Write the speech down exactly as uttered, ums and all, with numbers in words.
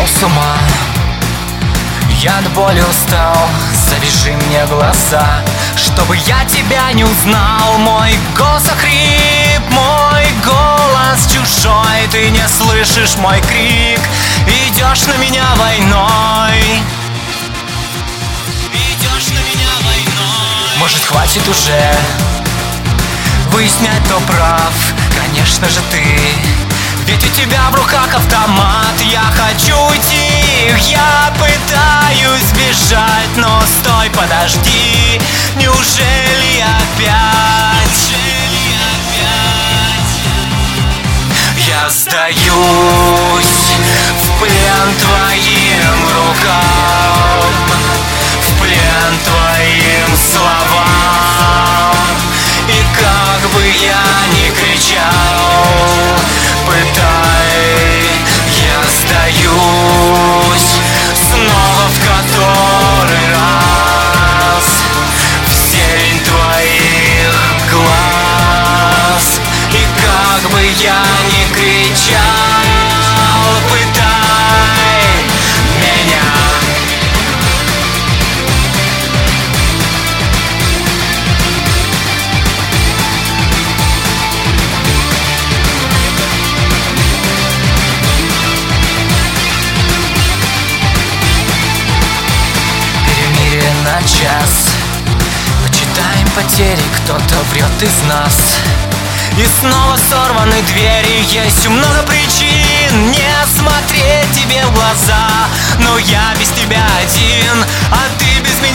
с ума, я до боли устал. Завяжи мне глаза, чтобы я тебя не узнал. Мой голос охрип, мой голос чужой. Ты не слышишь мой крик, идешь на меня войной. Идешь на меня войной. Может, хватит уже выяснять, кто прав? Конечно же ты, ведь у тебя в руках автомат. Я хочу уйти, я пытаюсь бежать, но стой, подожди, неужели опять? Неужели опять? Я сдаюсь в плен твоим рукам, в плен твоим словам. И как бы я ни кричал, пытай, я сдаюсь снова в который раз в зелень твоих глаз. И как бы я ни кричал, пытай меня. На час почитаем потери, кто-то врет из нас. И снова сорваны двери. Есть много причин не смотреть тебе в глаза, но я без тебя один, а ты без меня.